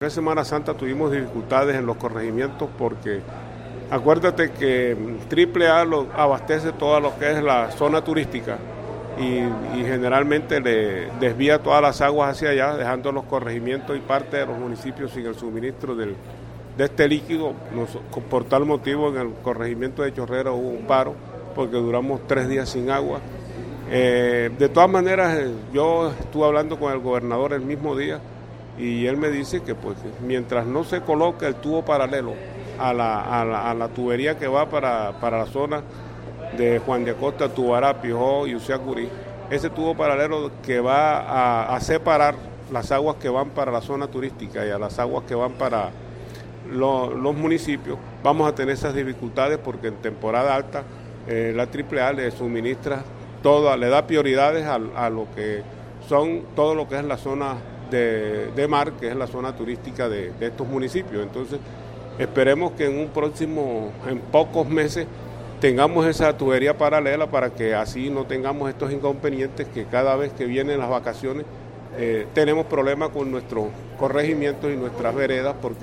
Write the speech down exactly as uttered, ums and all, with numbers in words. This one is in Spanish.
En Semana Santa tuvimos dificultades en los corregimientos porque acuérdate que Triple A lo abastece toda lo que es la zona turística y, y generalmente le desvía todas las aguas hacia allá, dejando los corregimientos y parte de los municipios sin el suministro del, de este líquido. Nos, por tal motivo en el corregimiento de Chorrera hubo un paro porque duramos tres días sin agua. Eh, de todas maneras, yo estuve hablando con el gobernador el mismo día y él me dice que pues mientras no se coloque el tubo paralelo a la, a la, a la tubería que va para, para la zona de Juan de Acosta, Tubará, Piojó y Uciacurí, ese tubo paralelo que va a, a separar las aguas que van para la zona turística y a las aguas que van para lo, los municipios, vamos a tener esas dificultades porque en temporada alta eh, la Triple A le suministra toda, le da prioridades a, a lo que son todo lo que es la zona de, de mar, que es la zona turística de, de estos municipios. Entonces, esperemos que en un próximo, en pocos meses, tengamos esa tubería paralela para que así no tengamos estos inconvenientes que cada vez que vienen las vacaciones eh, tenemos problemas con nuestros corregimientos y nuestras veredas porque